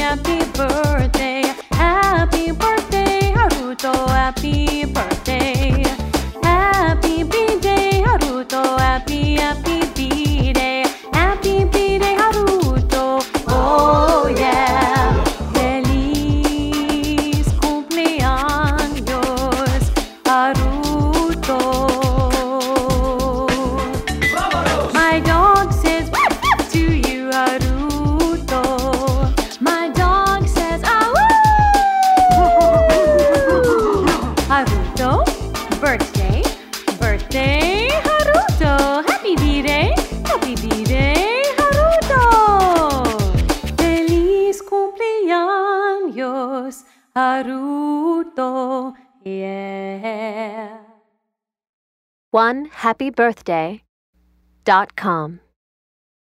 happy birthday. Happy birthday, Haruto, happy birthday. Happy B-Day, Haruto, happy B-Day. Happy B-Day, Haruto, oh yeah. Feliz cumpleaños, Haruto. My dog says to you, Haruto. My dog says, Haruto, birthday, birthday, Haruto. Happy B-Day, Haruto. Feliz cumpleaños, Haruto, yeah. OneHappyBirthday.com